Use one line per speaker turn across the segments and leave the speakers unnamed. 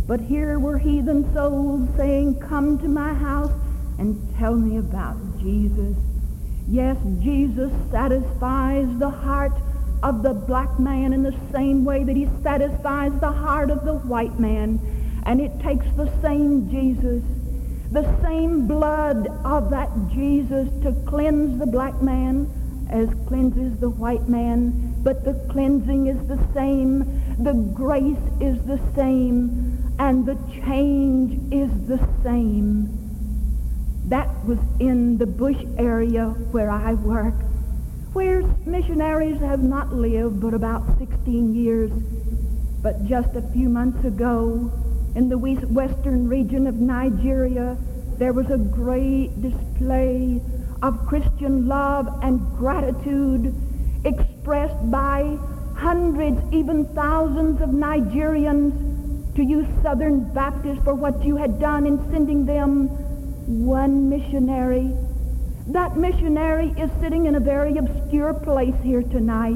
But here were heathen souls saying, come to my house and tell me about Jesus. Yes, Jesus satisfies the heart of the black man in the same way that he satisfies the heart of the white man. And it takes the same Jesus, the same blood of that Jesus to cleanse the black man as cleanses the white man. But the cleansing is the same, the grace is the same, and the change is the same. That was in the bush area where I work, where missionaries have not lived but about 16 years. But just a few months ago, in the western region of Nigeria, there was a great display of Christian love and gratitude expressed by hundreds, even thousands of Nigerians to you Southern Baptists for what you had done in sending them one missionary. That missionary is sitting in a very obscure place here tonight.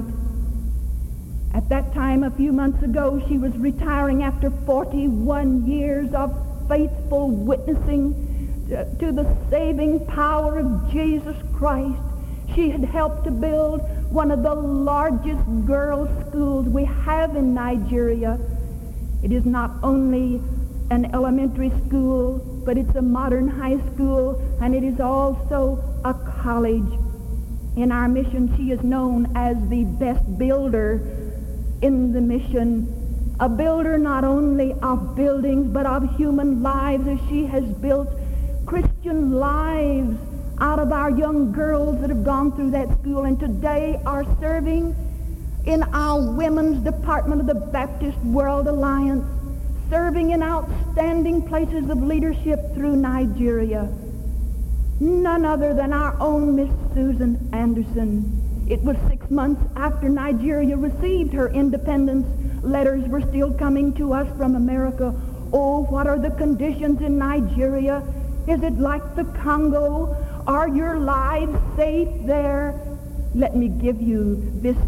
At that time, a few months ago, she was retiring after 41 years of faithful witnessing to the saving power of Jesus Christ. She had helped to build one of the largest girls' schools we have in Nigeria. It is not only an elementary school, but it's a modern high school, and it is also a college. In our mission, she is known as the best builder in the mission, a builder not only of buildings, but of human lives, as she has built Christian lives out of our young girls that have gone through that school and today are serving in our women's department of the Baptist World Alliance, serving in outstanding places of leadership through Nigeria. None other than our own Miss Susan Anderson. It was 6 months after Nigeria received her independence. Letters were still coming to us from America. Oh, what are the conditions in Nigeria? Is it like the Congo? Are your lives safe there? Let me give you this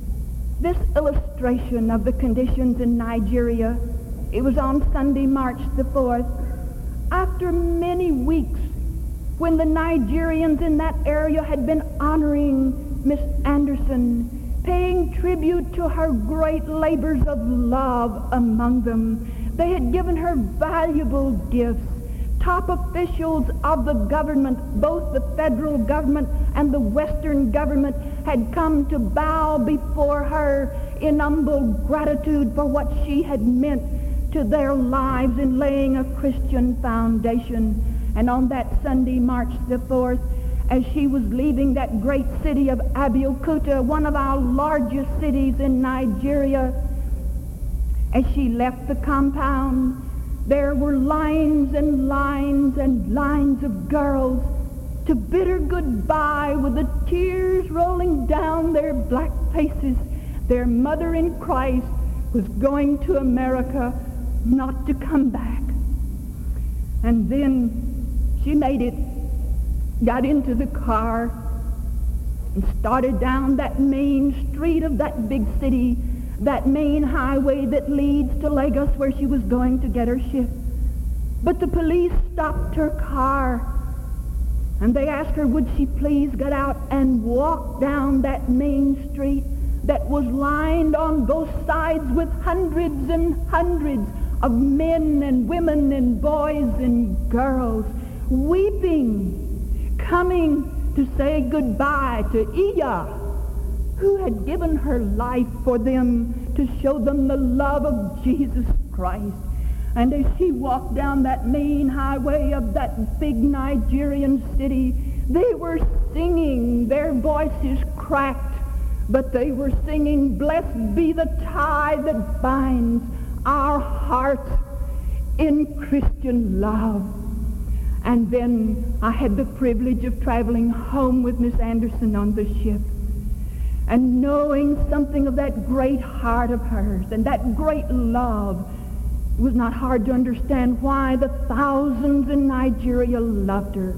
illustration of the conditions in Nigeria. It was on Sunday, March the 4th. After many weeks, when the Nigerians in that area had been honoring Miss Anderson, paying tribute to her great labors of love among them, they had given her valuable gifts. Top officials of the government, both the federal government and the Western government, had come to bow before her in humble gratitude for what she had meant to their lives in laying a Christian foundation. And on that Sunday, March the 4th, as she was leaving that great city of Abeokuta, one of our largest cities in Nigeria, as she left the compound, there were lines and lines and lines of girls to bid her goodbye with the tears rolling down their black faces. Their mother in Christ was going to America, not to come back. And then she made it, got into the car, and started down that main street of that big city, that main highway that leads to Lagos, where she was going to get her ship. But the police stopped her car, and they asked her would she please get out and walk down that main street that was lined on both sides with hundreds and hundreds of men and women and boys and girls, weeping, coming to say goodbye to Iya, who had given her life for them to show them the love of Jesus Christ. And as she walked down that main highway of that big Nigerian city, they were singing, their voices cracked, but they were singing, "Blessed be the tie that binds our hearts in Christian love." And then I had the privilege of traveling home with Miss Anderson on the ship, and knowing something of that great heart of hers and that great love. It was not hard to understand why the thousands in Nigeria loved her.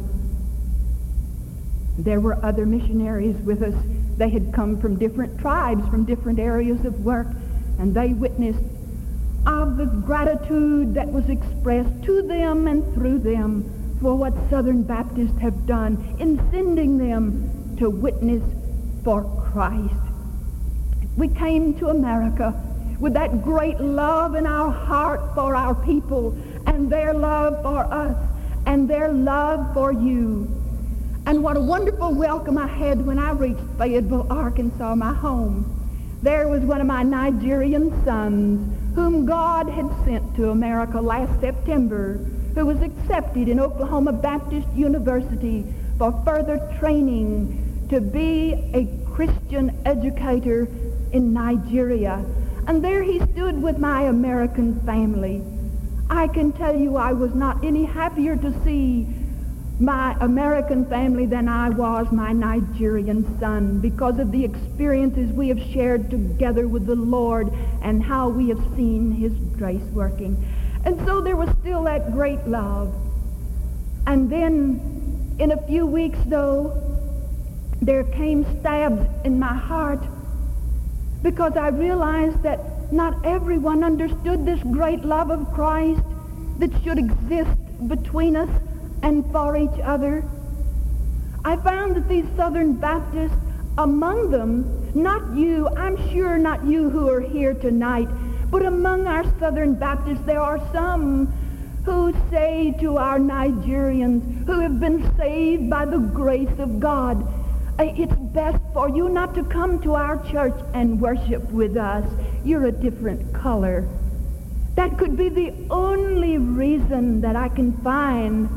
There were other missionaries with us. They had come from different tribes, from different areas of work, and they witnessed of the gratitude that was expressed to them and through them for what Southern Baptists have done in sending them to witness for Christ. We came to America with that great love in our heart for our people and their love for us and their love for you. And what a wonderful welcome I had when I reached Fayetteville, Arkansas, my home. There was one of my Nigerian sons whom God had sent to America last September, who was accepted in Oklahoma Baptist University for further training to be a Christian educator in Nigeria. And there he stood with my American family. I can tell you I was not any happier to see my American family than I was my Nigerian son, because of the experiences we have shared together with the Lord and how we have seen his grace working. And so there was still that great love. And then in a few weeks, though, there came stabs in my heart, because I realized that not everyone understood this great love of Christ that should exist between us and for each other. I found that these Southern Baptists, among them, not you, I'm sure not you who are here tonight, but among our Southern Baptists there are some who say to our Nigerians who have been saved by the grace of God, it's best for you not to come to our church and worship with us. You're a different color. That could be the only reason that I can find.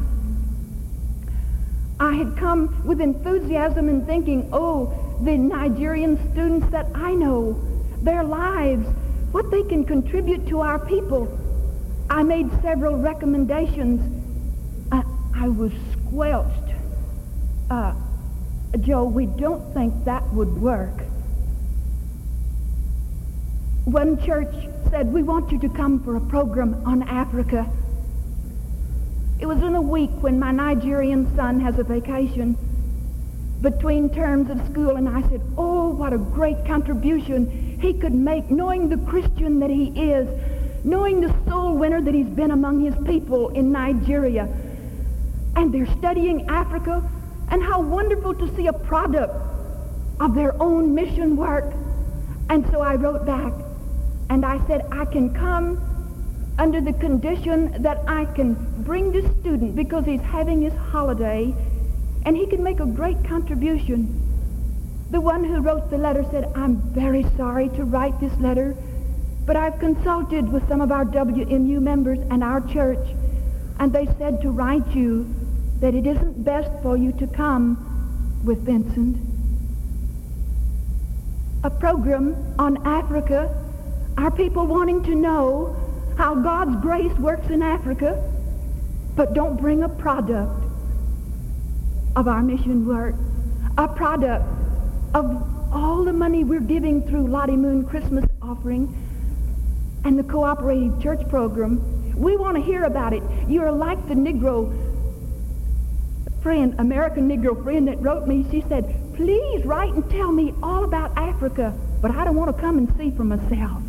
I had come with enthusiasm and thinking, oh, the Nigerian students that I know, their lives, what they can contribute to our people. I made several recommendations. I was squelched. Joe, we don't think that would work. One church said, we want you to come for a program on Africa. It was in a week when my Nigerian son has a vacation between terms of school, and I said, oh, what a great contribution he could make, knowing the Christian that he is, knowing the soul winner that he's been among his people in Nigeria. And they're studying Africa, and how wonderful to see a product of their own mission work. And so I wrote back, and I said, I can come under the condition that I can bring this student because he's having his holiday, and he can make a great contribution. The one who wrote the letter said, I'm very sorry to write this letter, but I've consulted with some of our WMU members and our church, and they said to write you that it isn't best for you to come with Vincent. A program on Africa, our people wanting to know how God's grace works in Africa, but don't bring a product of our mission work, a product of all the money we're giving through Lottie Moon Christmas offering and the cooperative church program. We want to hear about it. You're like the Negro friend, American Negro friend that wrote me. She said, please write and tell me all about Africa, but I don't want to come and see for myself.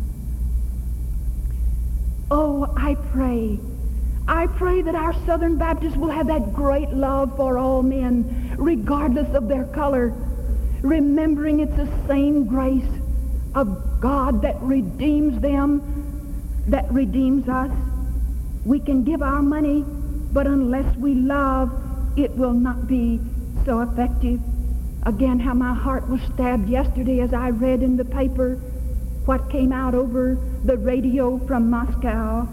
Oh, I pray that our Southern Baptists will have that great love for all men, regardless of their color, remembering it's the same grace of God that redeems them, that redeems us. We can give our money, but unless we love, it will not be so effective. Again, how my heart was stabbed yesterday as I read in the paper what came out over the radio from Moscow,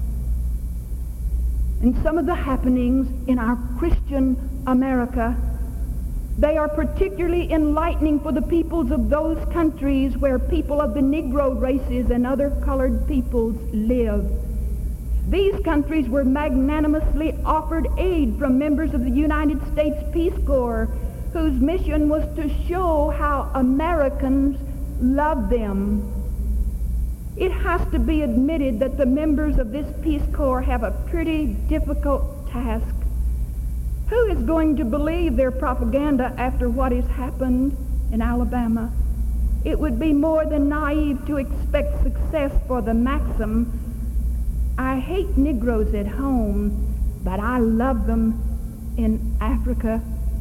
and some of the happenings in our Christian America. They are particularly enlightening for the peoples of those countries where people of the Negro races and other colored peoples live. These countries were magnanimously offered aid from members of the United States Peace Corps, whose mission was to show how Americans love them. It has to be admitted that the members of this Peace Corps have a pretty difficult task. Who is going to believe their propaganda after what has happened in Alabama? it would be more than naive to expect success for the maxim, I hate Negroes at home, but I love them in Africa.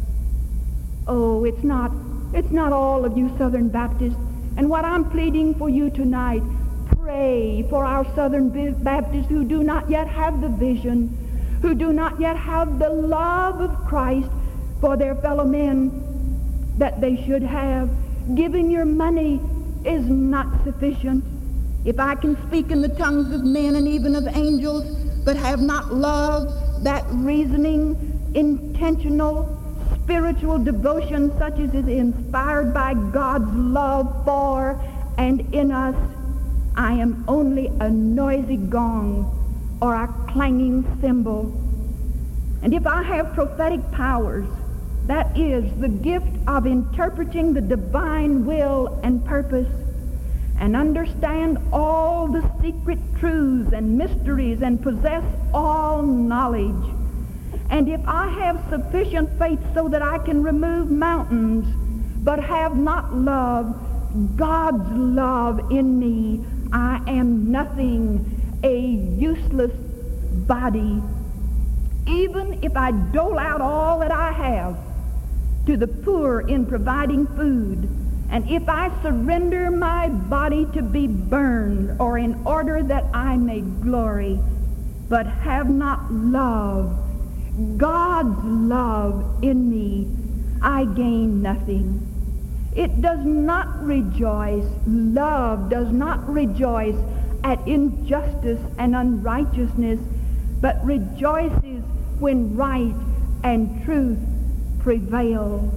Oh, it's not all of you Southern Baptists. And what I'm pleading for you tonight, pray for our Southern Baptists who do not yet have the vision, who do not yet have the love of Christ for their fellow men that they should have. Giving your money is not sufficient. If I can speak in the tongues of men and even of angels, but have not love, that reasoning, intentional, spiritual devotion such as is inspired by God's love for and in us, I am only a noisy gong or a clanging cymbal. And if I have prophetic powers, that is the gift of interpreting the divine will and purpose, and understand all the secret truths and mysteries and possess all knowledge. And if I have sufficient faith so that I can remove mountains, but have not love, God's love in me, I am nothing, a useless body. Even if I dole out all that I have to the poor in providing food, and if I surrender my body to be burned, or in order that I may glory, but have not love, God's love in me, I gain nothing. It does not rejoice, love does not rejoice at injustice and unrighteousness, but rejoices when right and truth prevail.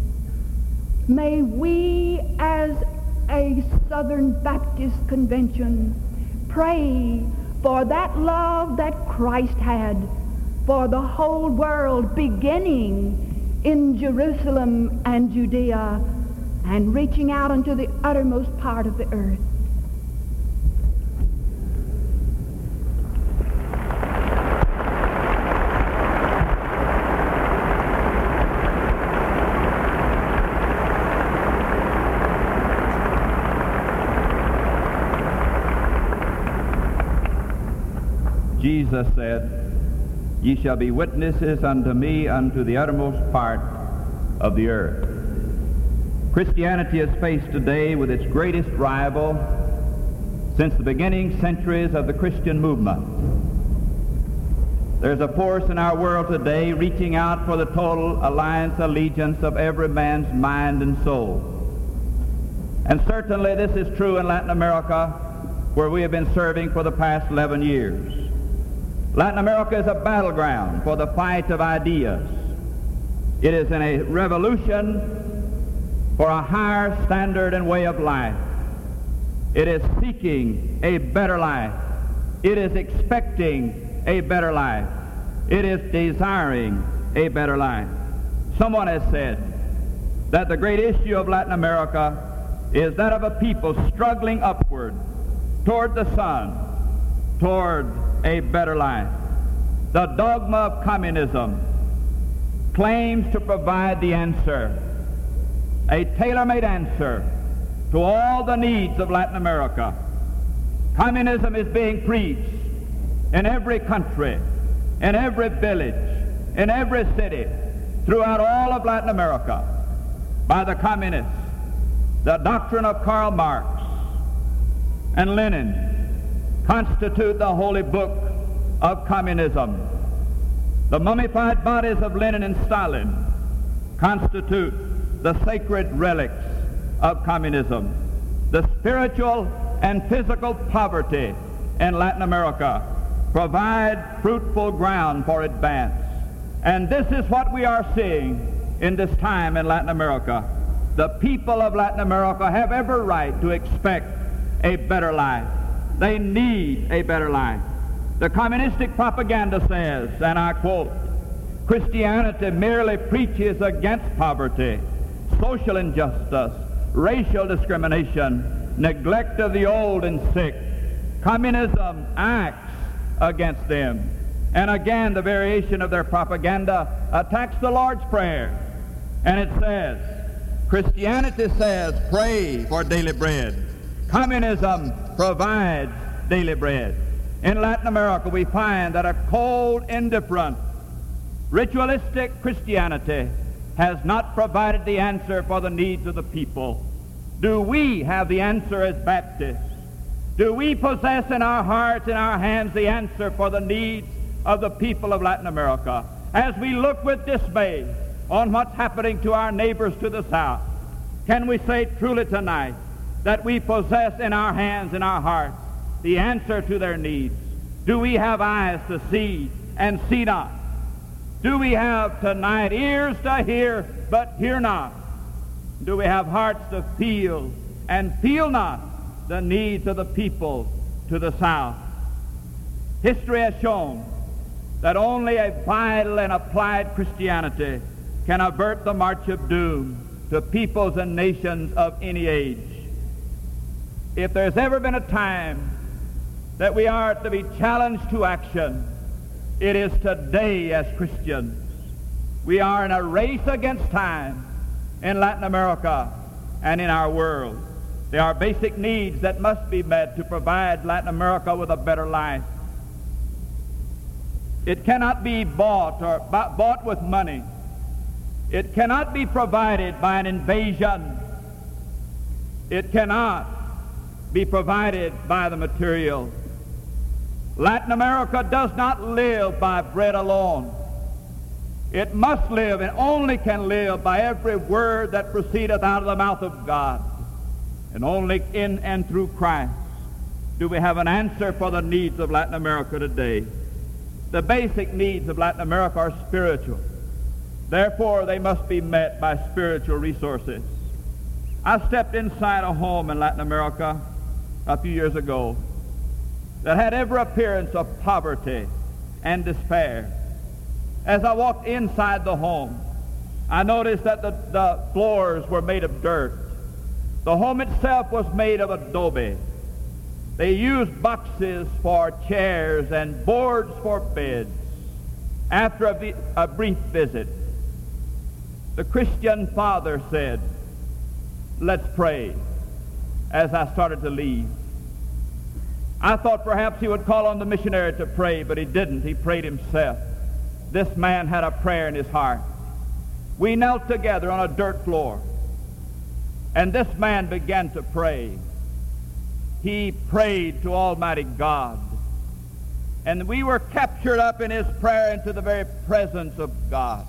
May we as a Southern Baptist Convention pray for that love that Christ had for the whole world, beginning in Jerusalem and Judea and reaching out unto the uttermost part of the earth.
Jesus said, "Ye shall be witnesses unto me unto the uttermost part of the earth." Christianity is faced today with its greatest rival since the beginning centuries of the Christian movement. There's a force in our world today reaching out for the total allegiance of every man's mind and soul. And certainly this is true in Latin America, where we have been serving for the past 11 years. Latin America is a battleground for the fight of ideas. It is in a revolution for a higher standard and way of life. It is seeking a better life. It is expecting a better life. It is desiring a better life. Someone has said that the great issue of Latin America is that of a people struggling upward toward the sun, toward a better life. The dogma of communism claims to provide the answer, a tailor-made answer to all the needs of Latin America. Communism is being preached in every country, in every village, in every city, throughout all of Latin America by the communists. The doctrine of Karl Marx and Lenin constitute the holy book of communism. The mummified bodies of Lenin and Stalin constitute the sacred relics of communism. The spiritual and physical poverty in Latin America provide fruitful ground for advance. And this is what we are seeing in this time in Latin America. The people of Latin America have every right to expect a better life. They need a better life. The communistic propaganda says, and I quote, "Christianity merely preaches against poverty, social injustice, racial discrimination, neglect of the old and sick. Communism acts against them." And again, the variation of their propaganda attacks the Lord's Prayer. And it says, Christianity says, pray for daily bread. Communism provides daily bread. In Latin America, we find that a cold, indifferent, ritualistic Christianity has not provided the answer for the needs of the people. Do we have the answer as Baptists? Do we possess in our hearts, in our hands, the answer for the needs of the people of Latin America? As we look with dismay on what's happening to our neighbors to the south, can we say truly tonight that we possess in our hands, in our hearts, the answer to their needs? Do we have eyes to see and see not? Do we have tonight ears to hear but hear not? Do we have hearts to feel and feel not the needs of the people to the south? History has shown that only a vital and applied Christianity can avert the march of doom to peoples and nations of any age. If there's ever been a time that we are to be challenged to action, it is today as Christians. We are in a race against time in Latin America and in our world. There are basic needs that must be met to provide Latin America with a better life. It cannot be bought or bought with money. It cannot be provided by an invasion. It cannot be provided by the material. Latin America does not live by bread alone. It must live and only can live by every word that proceedeth out of the mouth of God. And only in and through Christ do we have an answer for the needs of Latin America today. The basic needs of Latin America are spiritual. Therefore, they must be met by spiritual resources. I stepped inside a home in Latin America a few years ago that had every appearance of poverty and despair. As I walked inside the home, I noticed that the floors were made of dirt. The home itself was made of adobe. They used boxes for chairs and boards for beds. After a brief visit, the Christian father said, "Let's pray," as I started to leave. I thought perhaps he would call on the missionary to pray, but he didn't. He prayed himself. This man had a prayer in his heart. We knelt together on a dirt floor, and this man began to pray. He prayed to Almighty God, and we were captured up in his prayer into the very presence of God.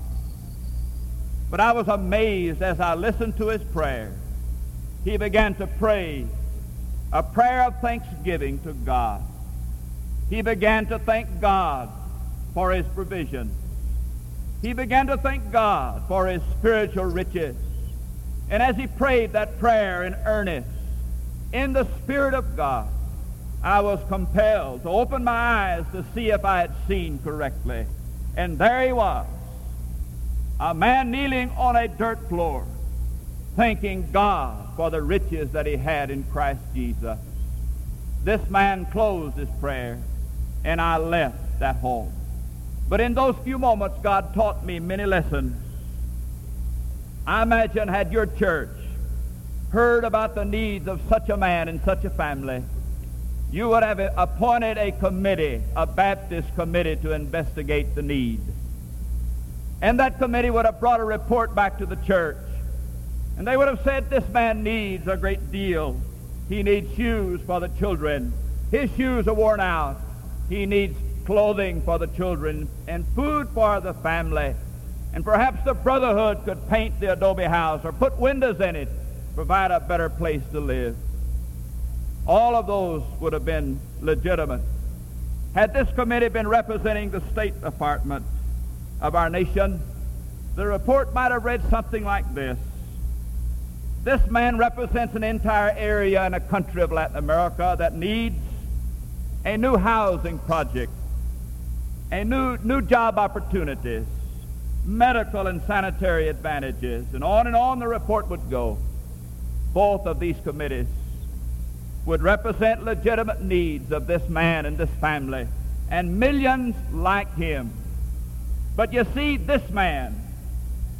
But I was amazed as I listened to his prayer. He began to pray a prayer of thanksgiving to God. He began to thank God for his provision. He began to thank God for his spiritual riches. And as he prayed that prayer in earnest, in the Spirit of God, I was compelled to open my eyes to see if I had seen correctly. And there he was, a man kneeling on a dirt floor, thanking God for the riches that he had in Christ Jesus. This man closed his prayer, and I left that home. But in those few moments, God taught me many lessons. I imagine had your church heard about the needs of such a man and such a family, you would have appointed a committee, a Baptist committee, to investigate the need. And that committee would have brought a report back to the church. And they would have said, this man needs a great deal. He needs shoes for the children. His shoes are worn out. He needs clothing for the children and food for the family. And perhaps the brotherhood could paint the adobe house or put windows in it, provide a better place to live. All of those would have been legitimate. Had this committee been representing the State Department of our nation, the report might have read something like this. This man represents an entire area in a country of Latin America that needs a new housing project, a new job opportunities, medical and sanitary advantages, and on the report would go. Both of these committees would represent legitimate needs of this man and this family and millions like him. But you see, this man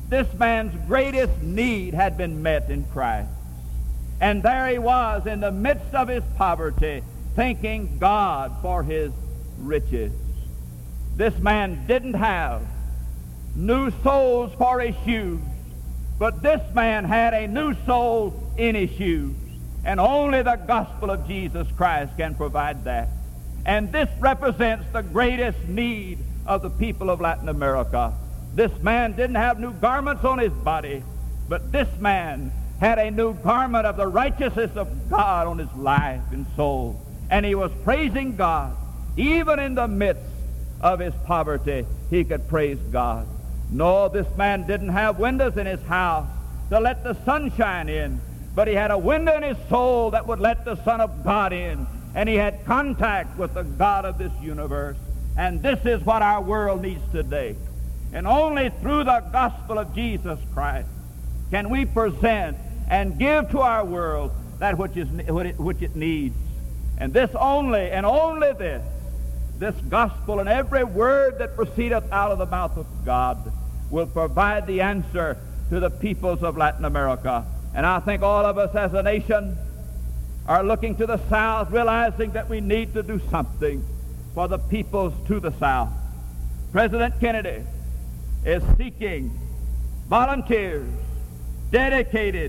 This man's greatest need had been met in Christ. And there he was in the midst of his poverty, thanking God for his riches. This man didn't have new soles for his shoes, but this man had a new soul in his shoes. And only the gospel of Jesus Christ can provide that. And this represents the greatest need of the people of Latin America. This man didn't have new garments on his body, but this man had a new garment of the righteousness of God on his life and soul. And he was praising God. Even in the midst of his poverty, he could praise God. No, this man didn't have windows in his house to let the sunshine in, but he had a window in his soul that would let the Son of God in, and he had contact with the God of this universe. And this is what our world needs today. And only through the gospel of Jesus Christ can we present and give to our world that which it needs. And this only, and only this gospel and every word that proceedeth out of the mouth of God will provide the answer to the peoples of Latin America. And I think all of us as a nation are looking to the South, realizing that we need to do something for the peoples to the South. President Kennedy is seeking volunteers, dedicated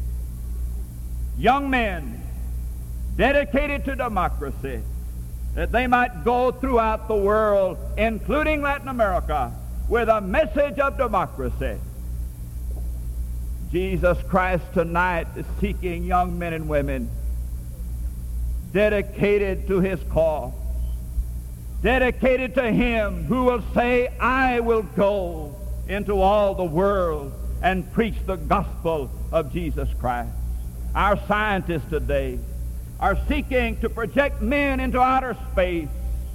young men, dedicated to democracy, that they might go throughout the world, including Latin America, with a message of democracy. Jesus Christ tonight is seeking young men and women dedicated to his cause, dedicated to him who will say, I will go into all the world and preach the gospel of Jesus Christ. Our scientists today are seeking to project men into outer space,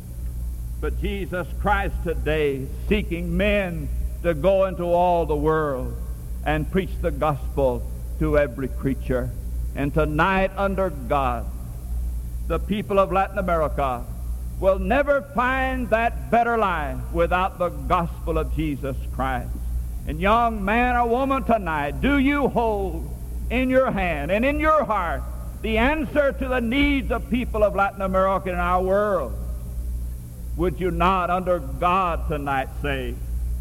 but Jesus Christ today is seeking men to go into all the world and preach the gospel to every creature. And tonight, under God, the people of Latin America will never find that better life without the gospel of Jesus Christ. And young man or woman tonight, do you hold in your hand and in your heart the answer to the needs of people of Latin America and our world? Would you not, under God tonight, say,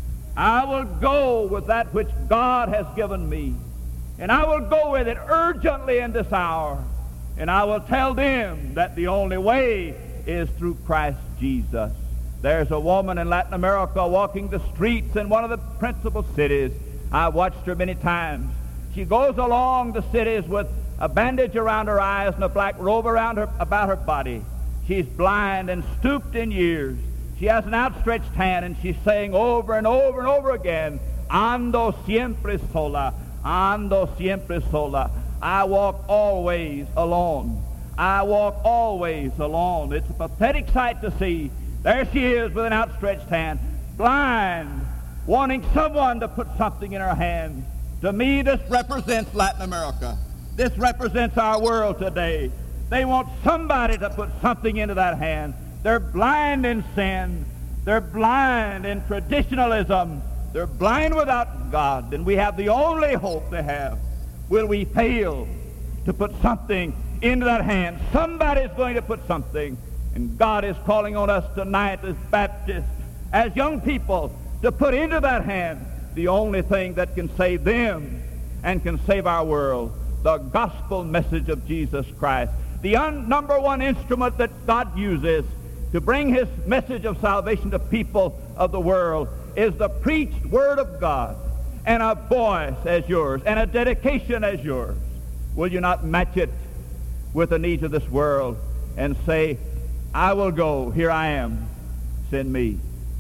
I will go with that which God has given me, and I will go with it urgently in this hour, and I will tell them that the only way is through Christ Jesus. There's a woman in Latin America walking the streets in one of the principal cities. I've watched her many times. She goes along the cities with a bandage around her eyes and a black robe about her body. She's blind and stooped in years. She has an outstretched hand, and she's saying over and over and over again, Ando siempre sola, ando siempre sola. I walk always alone. I walk always alone. It's a pathetic sight to see. There she is with an outstretched hand, blind, wanting someone to put something in her hand. To me, this represents Latin America. This represents our world today. They want somebody to put something into that hand. They're blind in sin. They're blind in traditionalism. They're blind without God. And we have the only hope they have. Will we fail to put something into that hand? Somebody's going to put something. And God is calling on us tonight as Baptists, as young people, to put into that hand the only thing that can save them and can save our world, the gospel message of Jesus Christ. The number one instrument that God uses to bring his message of salvation to people of the world is the preached word of God, and a voice as yours, and a dedication as yours. Will you not match it with the needs of this world and say, I will go, here I am, send me.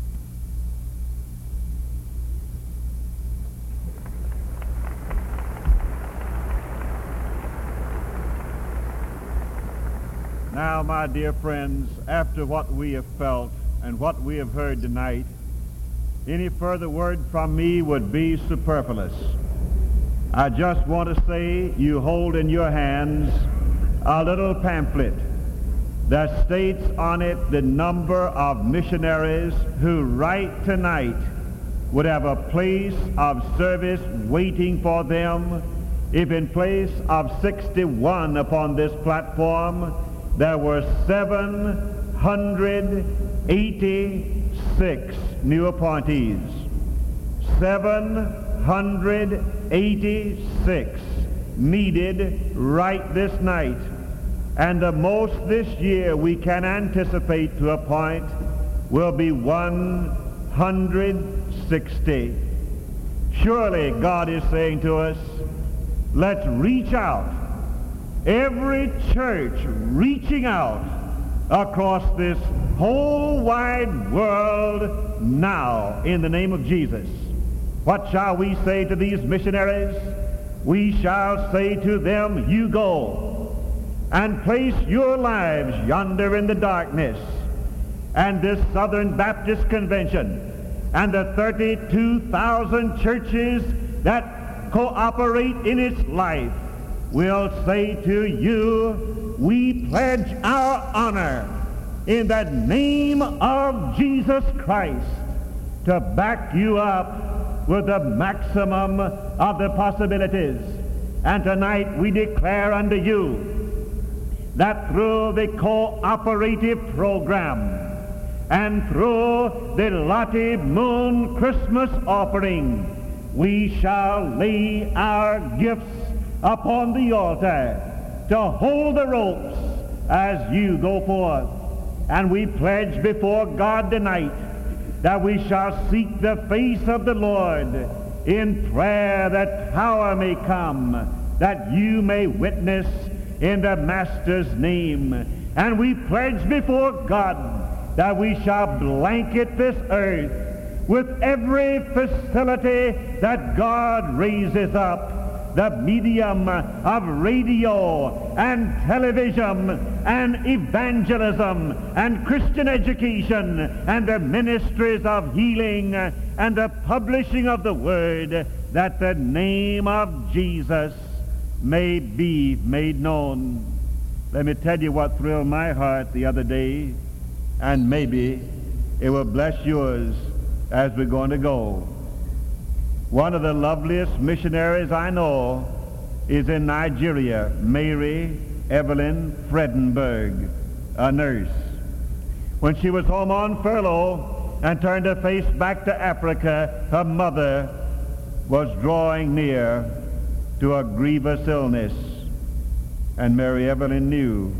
Now, my dear friends, after what we have felt and what we have heard tonight, any further word from me would be superfluous. I just want to say you hold in your hands a little pamphlet that states on it the number of missionaries who right tonight would have a place of service waiting for them, if in place of 61 upon this platform, there were 786 new appointees. 786 needed right this night. And the most this year we can anticipate to appoint will be 160. Surely God is saying to us, let's reach out. Every church reaching out across this whole wide world now in the name of Jesus. What shall we say to these missionaries? We shall say to them, you go and place your lives yonder in the darkness. And this Southern Baptist Convention and the 32,000 churches that cooperate in its life will say to you, we pledge our honor in the name of Jesus Christ to back you up with the maximum of the possibilities. And tonight we declare unto you that through the cooperative program and through the Lottie Moon Christmas offering, we shall lay our gifts upon the altar to hold the ropes as you go forth. And we pledge before God tonight that we shall seek the face of the Lord in prayer that power may come, that you may witness in the Master's name. And we pledge before God that we shall blanket this earth with every facility that God raises up, the medium of radio and television and evangelism and Christian education and the ministries of healing and the publishing of the word, that the name of Jesus may be made known. Let me tell you what thrilled my heart the other day, and maybe it will bless yours as we're going to go. One of the loveliest missionaries I know is in Nigeria, Mary Evelyn Fredenberg, a nurse. When she was home on furlough and turned her face back to Africa, her mother was drawing near to a grievous illness, and Mary Evelyn knew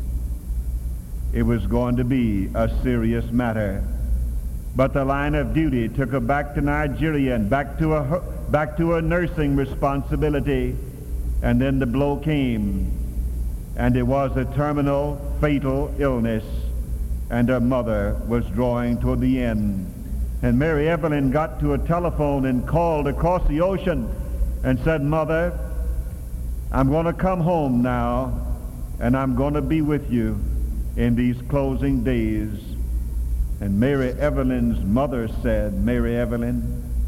it was going to be a serious matter. But the line of duty took her back to Nigeria and back to a nursing responsibility. And then the blow came, and it was a terminal, fatal illness, and her mother was drawing toward the end. And Mary Evelyn got to a telephone and called across the ocean and said, Mother, I'm going to come home now, and I'm going to be with you in these closing days. And Mary Evelyn's mother said, Mary Evelyn,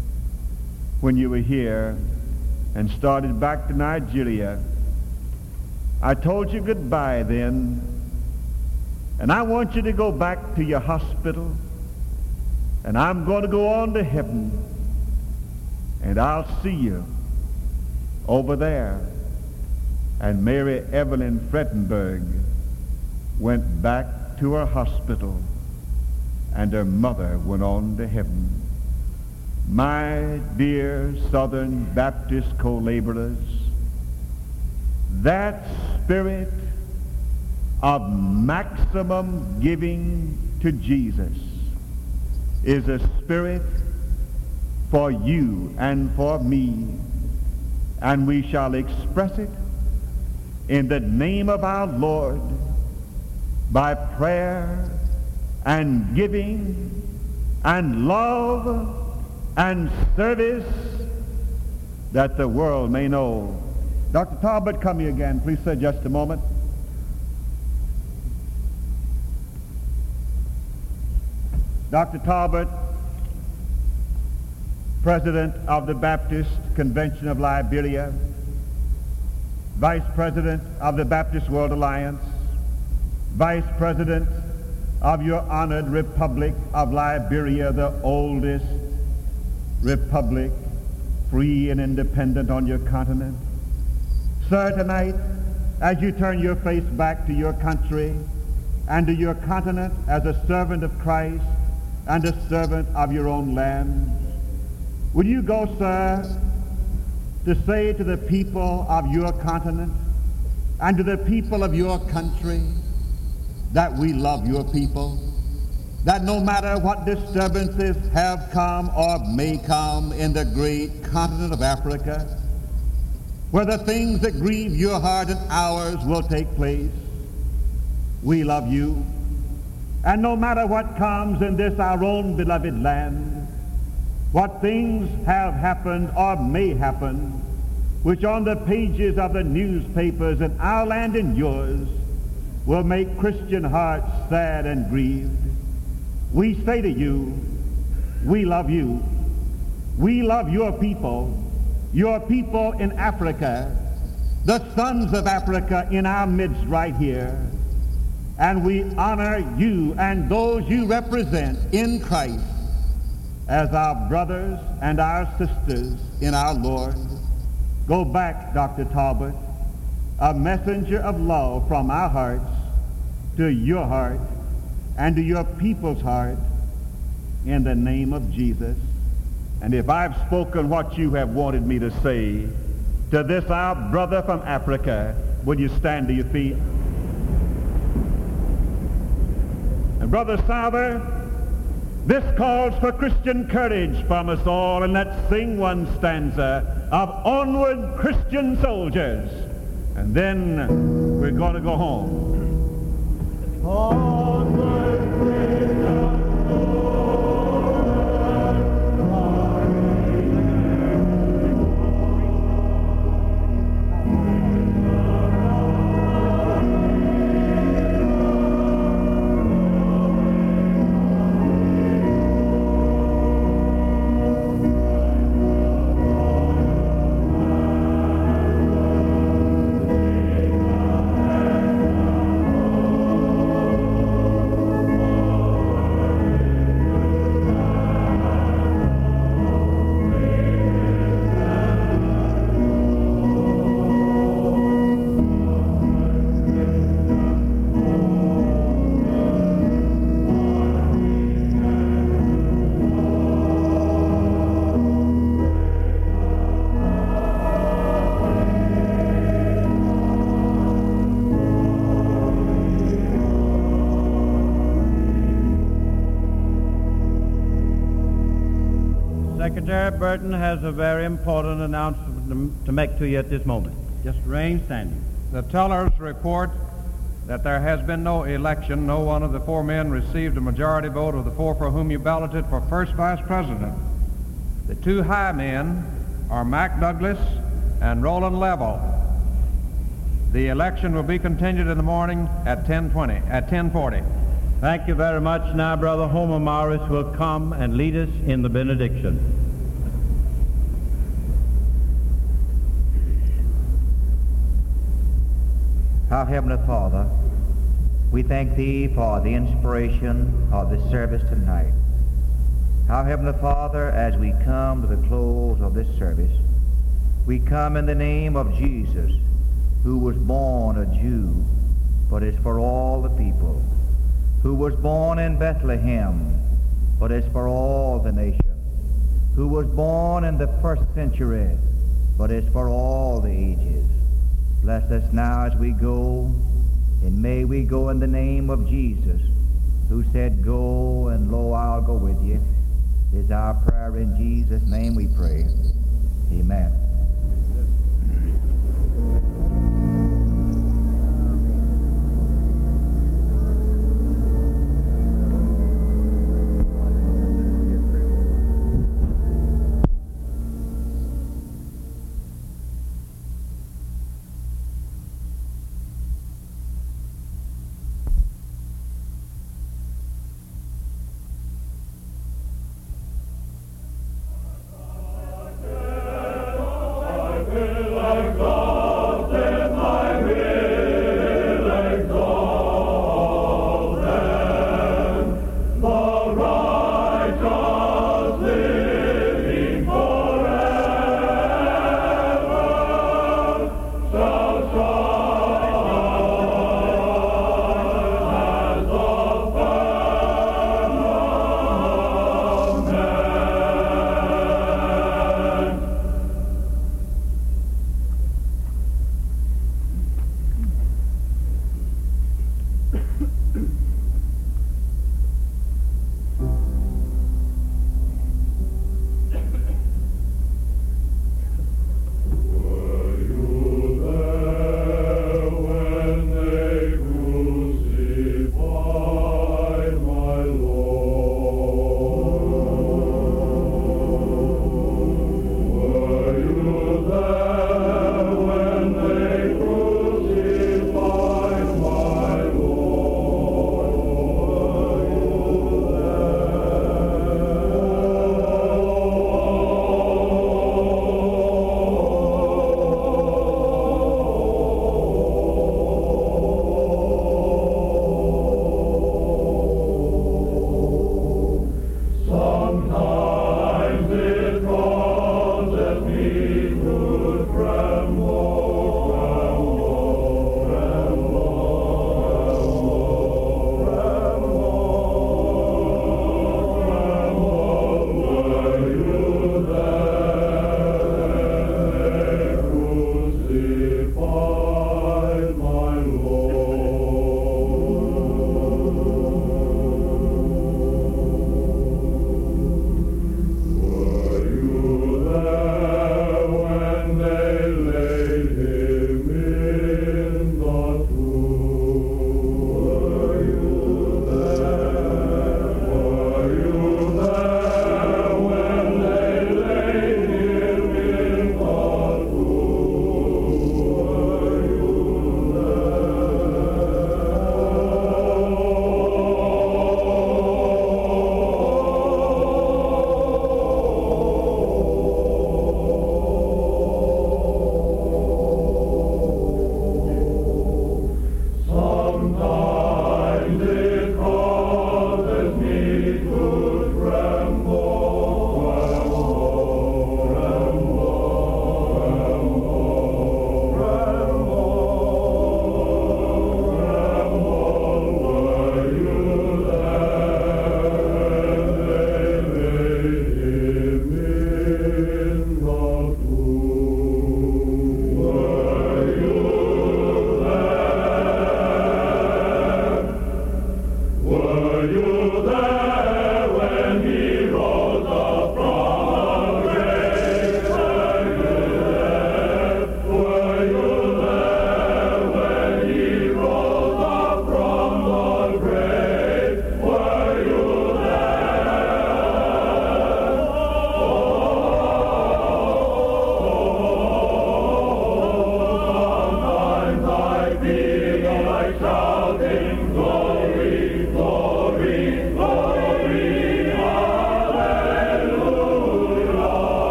when you were here and started back to Nigeria, I told you goodbye then, and I want you to go back to your hospital, and I'm going to go on to heaven, and I'll see you over there. And Mary Evelyn Fredenberg went back to her hospital, and her mother went on to heaven. My dear Southern Baptist co-laborers, that spirit of maximum giving to Jesus is a spirit for you and for me, and we shall express it in the name of our Lord by prayer and giving and love and service, that the world may know. Dr. Talbot, come here again, please, sir, just a moment. Dr. Talbot, President of the Baptist Convention of Liberia, Vice President of the Baptist World Alliance, Vice President of your honored Republic of Liberia, the oldest republic, free and independent on your continent. Sir, tonight, as you turn your face back to your country and to your continent as a servant of Christ and a servant of your own land, will you go, sir, to say to the people of your continent and to the people of your country that we love your people, that no matter what disturbances have come or may come in the great continent of Africa, where the things that grieve your heart and ours will take place, we love you. And no matter what comes in this our own beloved land, what things have happened or may happen, which on the pages of the newspapers in our land and yours will make Christian hearts sad and grieved, we say to you, we love you. We love your people in Africa, the sons of Africa in our midst right here. And we honor you and those you represent in Christ as our brothers and our sisters in our Lord. Go back, Dr. Talbot, a messenger of love from our hearts to your heart and to your people's heart in the name of Jesus. And if I've spoken what you have wanted me to say to this our brother from Africa, would you stand to your feet? And Brother Souther, this calls for Christian courage from us all, and let's sing one stanza of Onward Christian Soldiers. And then we're going to go home. Onward Christian Soldiers.
Secretary Burton has a very important announcement to make to you at this moment. Just remain standing.
The tellers report that there has been no election. No one of the four men received a majority vote of the four for whom you balloted for first vice president. The two high men are Mac Douglas and Roland Level. The election will be continued in the morning at 10:40.
Thank you very much. Now Brother Homer Morris will come and lead us in the benediction.
Our Heavenly Father, we thank Thee for the inspiration of this service tonight. Our Heavenly Father, as we come to the close of this service, we come in the name of Jesus, who was born a Jew, but is for all the people, who was born in Bethlehem, but is for all the nation, who was born in the first century, but is for all the ages. Bless us now as we go, and may we go in the name of Jesus, who said, "Go, and lo, I'll go with you." Is our prayer in Jesus' name we pray. Amen.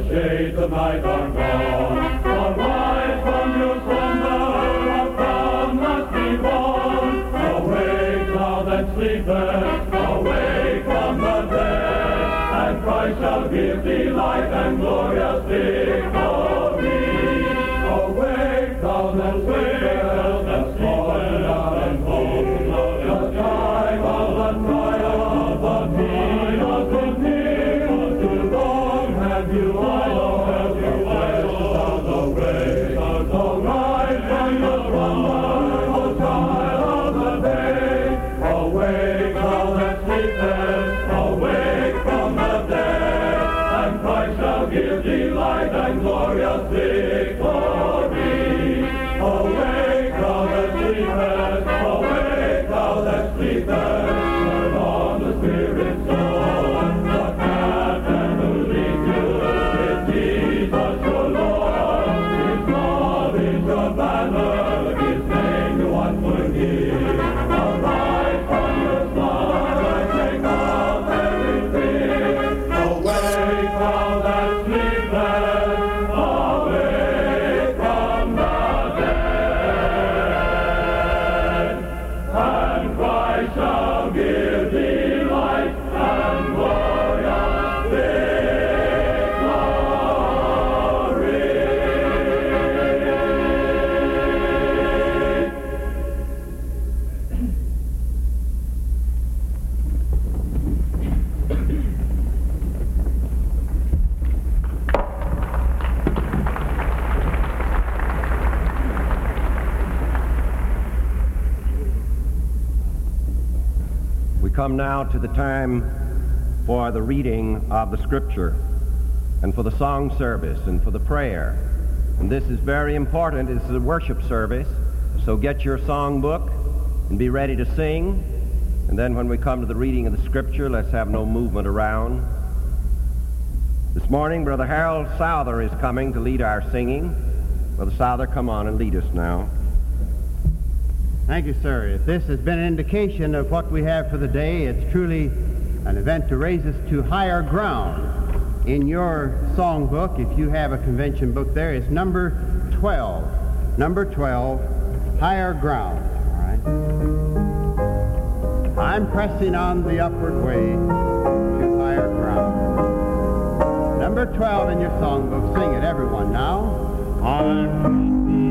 The shades of night are gone. Arise from your slumber, our crown must be won. Awake, thou that sleepest, awake from the dead, and Christ shall give thee light and glorious victory. Awake, thou that sleepest, and sleepest and hope. The time of the trial, the need of the need, too long have you all, have you fled the race. Arise from the slumber, O child of the day. Awake, thou that sleepest, awake from the dead, and Christ shall give thee light and glorious victory. Awake, thou that sleepest, awake, thou that sleepest, turn on the Spirit's soul, the captain who leads you is Jesus your Lord. His love is your banner, His name you watch for give. Arise from your slumber, take off every fear. Awake, thou that sleepest, awake from the dead, and Christ shall give thee light and glorious victory.
We come now to the time for the reading of the Scripture and for the song service and for the prayer. And this is very important. This is a worship service, so get your song book and be ready to sing. And then when we come to the reading of the Scripture, let's have no movement around. This morning, Brother Harold Souther is coming to lead our singing. Brother Souther, come on and lead us now.
Thank you, sir. If this has been an indication of what we have for the day, it's truly an event to raise us to higher ground. In your songbook, if you have a convention book there, it's number 12. Number 12, Higher Ground. All right. I'm pressing on the upward way to higher ground. Number 12 in your songbook. Sing it, everyone, now. I'm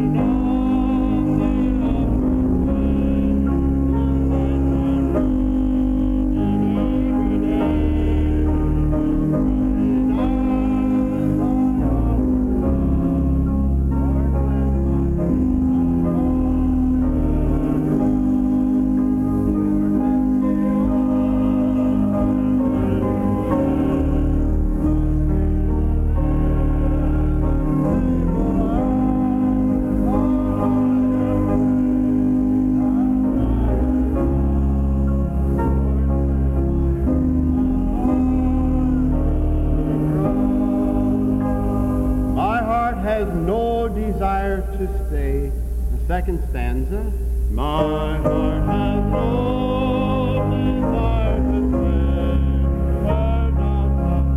to stay. The second stanza. My heart has no desire to stay. Where doth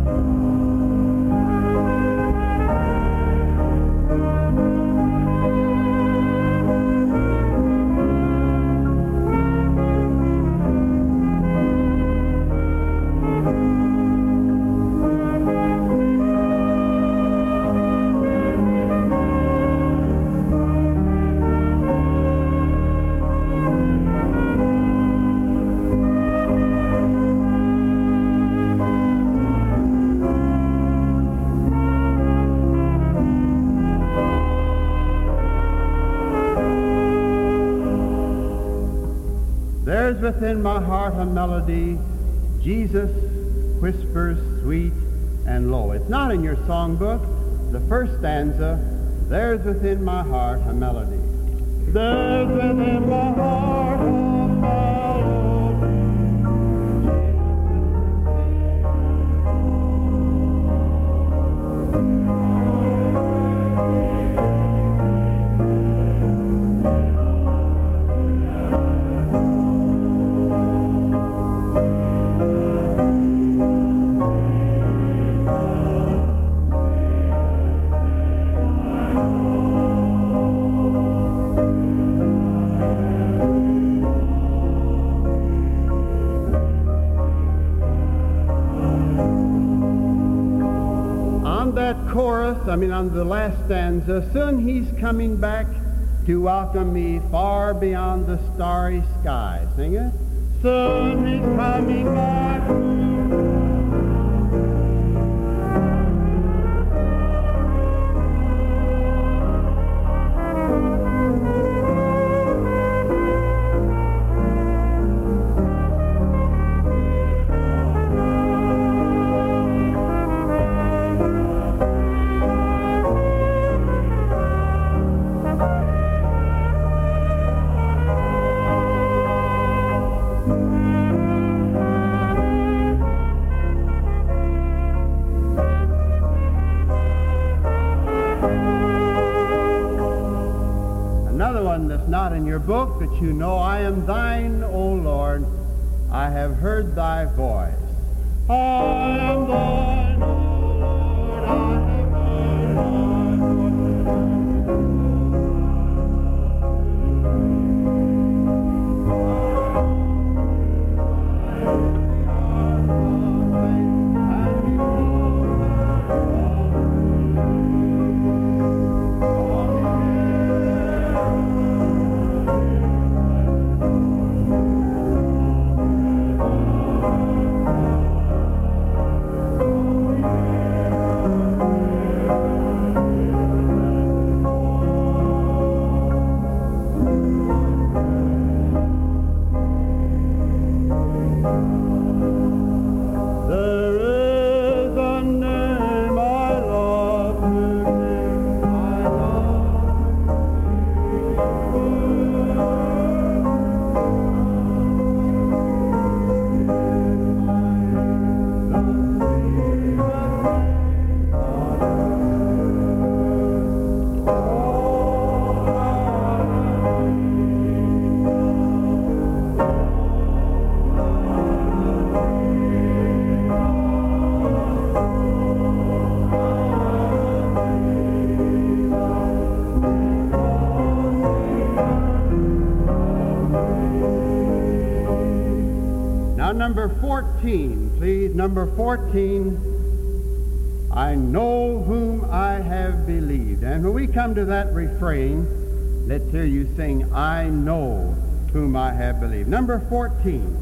There's within my heart a melody, Jesus whispers sweet and low. It's not in your songbook. The first stanza, there's within my heart a melody. There's within my heart a melody. that chorus, on the last stanza, soon he's coming back to welcome me far beyond the starry sky. Sing it. Soon he's coming back. Not in your book, but you know I am thine, O Lord. I have heard thy voice. I am thine, O Lord. I have heard thy Number 14, please. Number 14, I know whom I have believed. And when we come to that refrain, let's hear you sing, I know whom I have believed. Number 14.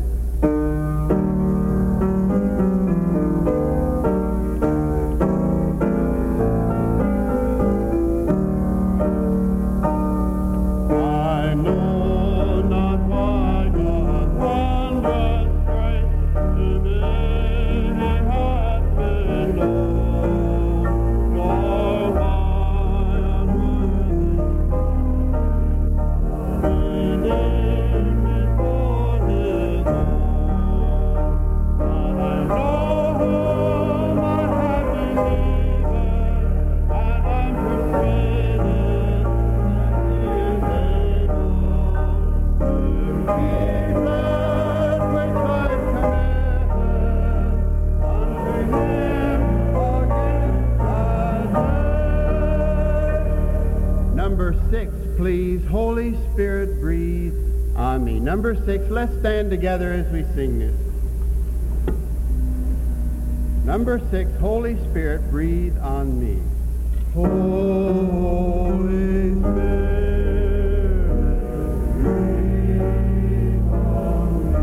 Holy Spirit, breathe on me. Number 6, let's stand together as we sing this. Number 6, Holy Spirit, breathe on me. Holy Spirit, breathe on me.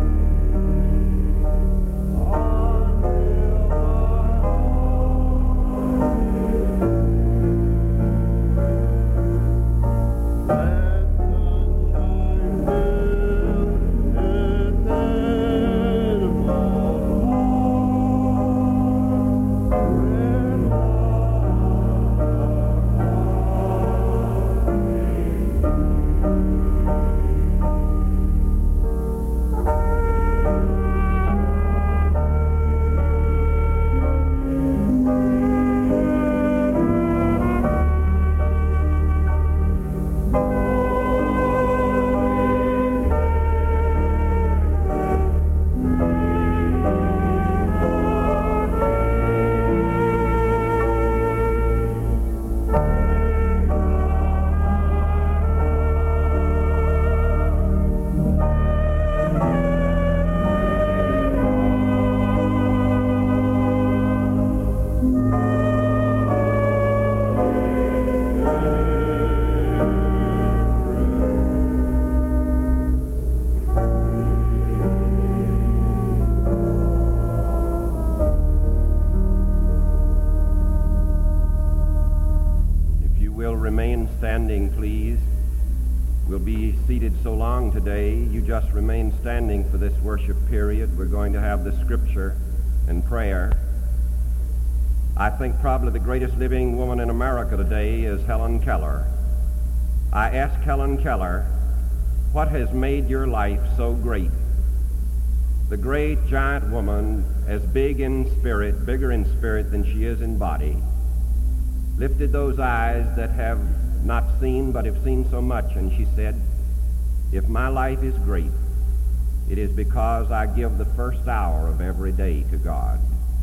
standing, please. We'll be seated so long today. You just remain standing for this worship period. We're going to have the scripture and prayer. I think probably the greatest living woman in America today is Helen Keller. I asked Helen Keller, what has made your life so great? The great giant woman, as big in spirit, bigger in spirit than she is in body, lifted those eyes that have not seen but have seen so much, and she said, if my life is great, it is because I give the first hour of every day to God.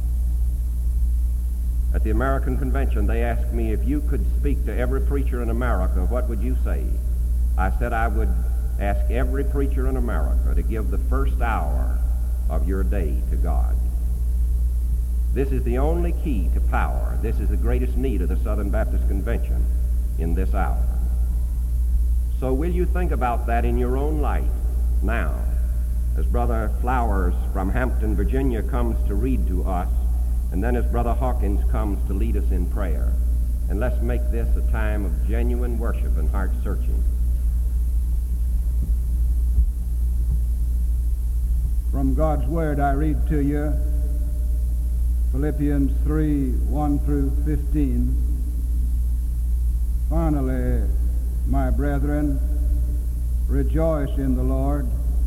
At the American Convention, they asked me, if you could speak to every preacher in America, what would you say? I said I would ask every preacher in America to give the first hour of your day to God. This is the only key to power. This is the greatest need of the Southern Baptist Convention in this hour. So will you think about that in your own life now, as Brother Flowers from Hampton, Virginia comes to read to us, and then as Brother Hawkins comes to lead us in prayer. And let's make this a time of genuine worship and heart searching.
From God's Word I read to you Philippians 3, 1 through 15. Finally, my brethren, rejoice in the Lord.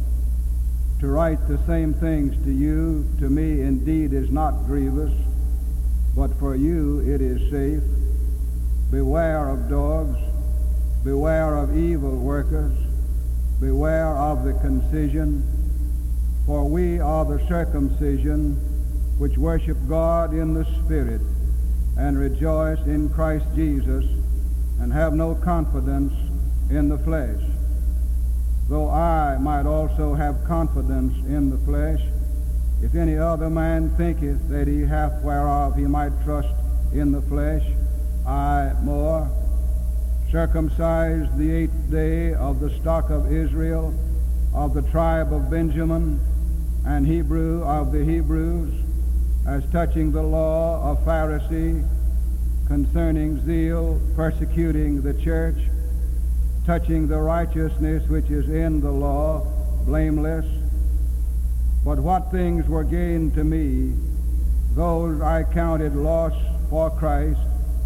To write the same things to you, to me indeed is not grievous, but for you it is safe. Beware of dogs, beware of evil workers, beware of the concision, for we are the circumcision which worship God in the Spirit, and rejoice in Christ Jesus, and have no confidence in the flesh. Though I might also have confidence in the flesh, if any other man thinketh that he hath whereof he might trust in the flesh, I more, circumcised the 8th day of the stock of Israel, of the tribe of Benjamin, and Hebrew of the Hebrews, as touching the law of Pharisee, concerning zeal, persecuting the church, touching the righteousness which is in the law, blameless. But what things were gained to me, those I counted loss for Christ.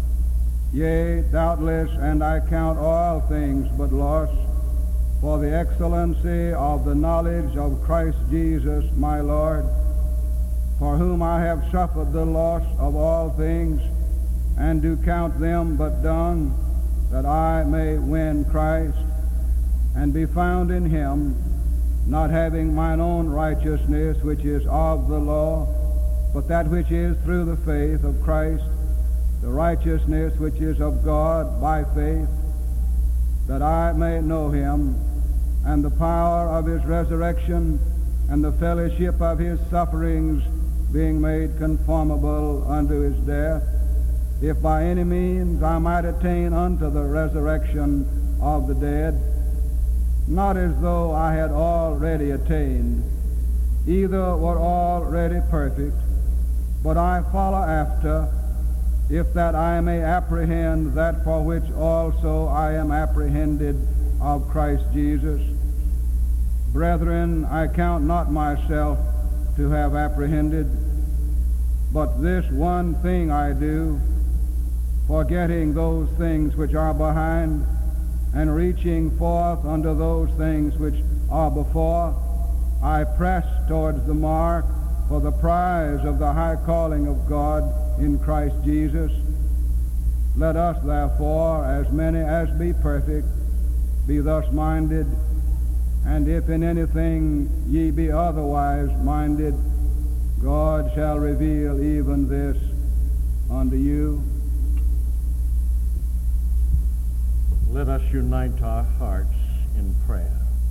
Yea, doubtless, and I count all things but loss, for the excellency of the knowledge of Christ Jesus my Lord, for whom I have suffered the loss of all things, and do count them but dung, that I may win Christ, and be found in him, not having mine own righteousness which is of the law, but that which is through the faith of Christ, the righteousness which is of God by faith, that I may know him, and the power of his resurrection, and the fellowship of his sufferings, being made conformable unto his death, if by any means I might attain unto the resurrection of the dead, not as though I had already attained, either were already perfect, but I follow after, if that I may apprehend that for which also I am apprehended of Christ Jesus. Brethren, I count not myself to have apprehended, but this one thing I do, forgetting those things which are behind, and reaching forth unto those things which are before, I press towards the mark for the prize of the high calling of God in Christ Jesus. Let us therefore, as many as be perfect, be thus minded, and if in anything ye be otherwise minded, God shall reveal even this unto you.
Let us unite our hearts in prayer.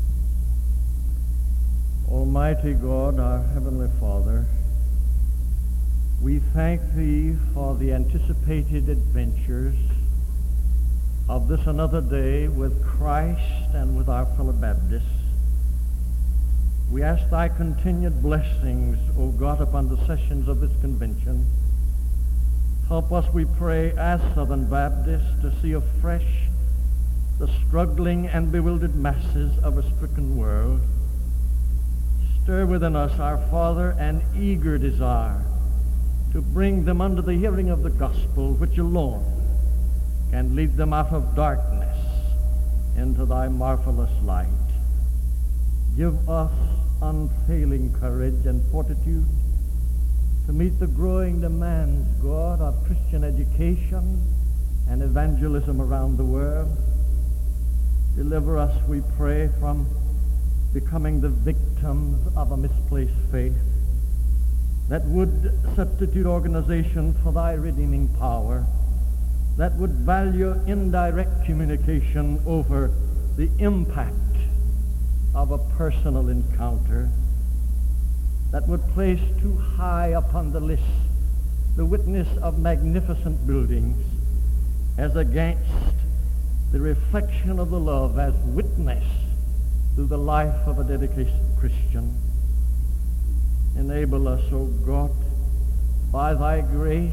Almighty God, our Heavenly Father, we thank Thee for the anticipated adventures of this another day with Christ and with our fellow Baptists. We ask Thy continued blessings, O God, upon the sessions of this convention. Help us, we pray, as Southern Baptists, to see afresh the struggling and bewildered masses of a stricken world. Stir within us, our Father, an eager desire to bring them under the hearing of the gospel, which alone can lead them out of darkness into thy marvelous light. Give us unfailing courage and fortitude to meet the growing demands, God, of Christian education and evangelism around the world. Deliver us, we pray, from becoming the victims of a misplaced faith that would substitute organization for thy redeeming power, that would value indirect communication over the impact of a personal encounter, that would place too high upon the list the witness of magnificent buildings as against the reflection of the love as witness through the life of a dedicated Christian. Enable us, O God, by thy grace,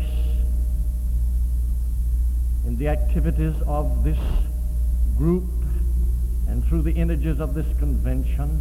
in the activities of this group and through the images of this convention,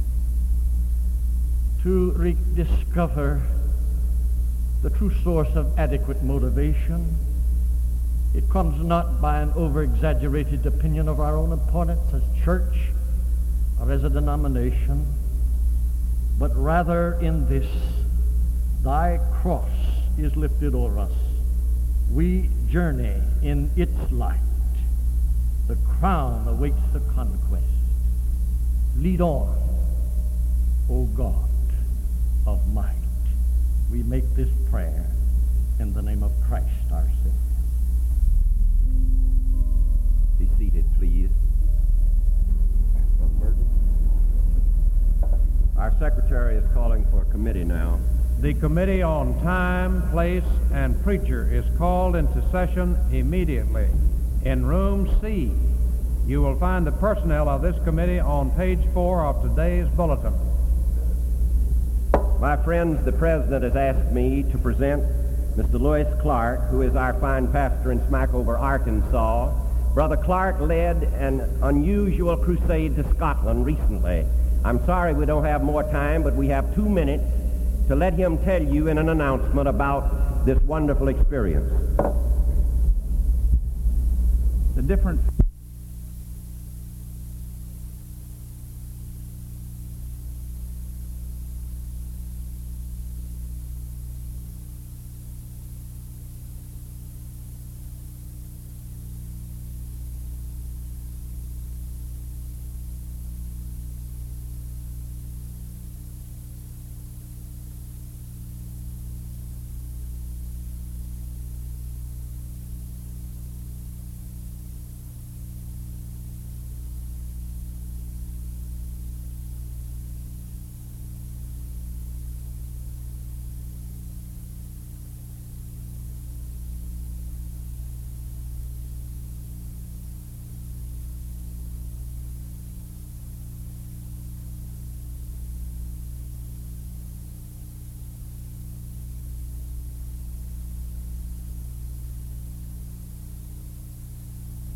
to rediscover the true source of adequate motivation. It comes not by an over-exaggerated opinion of our own opponents as church or as a denomination, but rather in this, thy cross is lifted o'er us. We journey in its light. The crown awaits the conquest. Lead on, O God of might. We make this prayer in the name of Christ our Savior.
Be seated, please. Our secretary is calling for a committee now.
The Committee on Time, Place, and Preacher is called into session immediately. In room C, you will find the personnel of this committee on page 4 of today's bulletin.
My friends, the president has asked me to present Mr. Lewis Clark, who is our fine pastor in Smackover, Arkansas. Brother Clark led an unusual crusade to Scotland recently. I'm sorry we don't have more time, but we have 2 minutes to let him tell you in an announcement about this wonderful experience.
The different